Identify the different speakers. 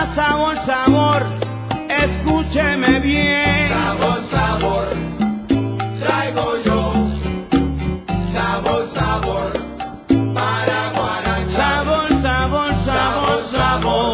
Speaker 1: sabor, sabor, escúcheme bien.
Speaker 2: Sabor, sabor, traigo yo. Sabor, sabor, para Guarachá.
Speaker 1: Sabor, sabor, sabor, sabor.